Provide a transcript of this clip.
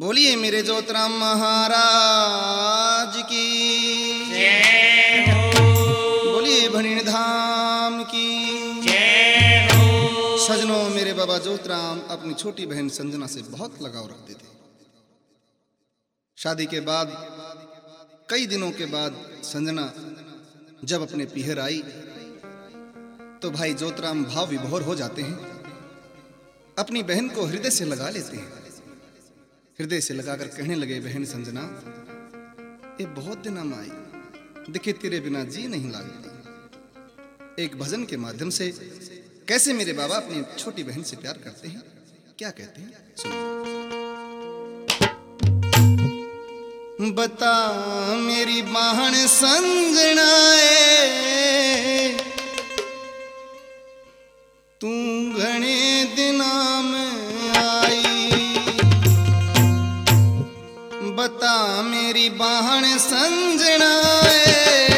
बोलिए मेरे ज्योतिराम महाराज की जय हो। बोलिए भणिन धाम की जय हो। सजनों, मेरे बाबा ज्योतिराम अपनी छोटी बहन संजना से बहुत लगाव रखते थे। शादी के बाद कई दिनों के बाद संजना जब अपने पीहर आई तो भाई ज्योतिराम भाव विभोर हो जाते हैं, अपनी बहन को हृदय से लगा लेते हैं। हृदय से लगाकर कहने लगे, बहन संजना, ये बहुत दिन हम आई, देखे तेरे बिना जी नहीं लगता। एक भजन के माध्यम से कैसे मेरे बाबा अपनी छोटी बहन से प्यार करते हैं, क्या कहते हैं सुनिए। बता मेरी बहन संजना तू घने दिना में आई, बता मेरी बहन संजना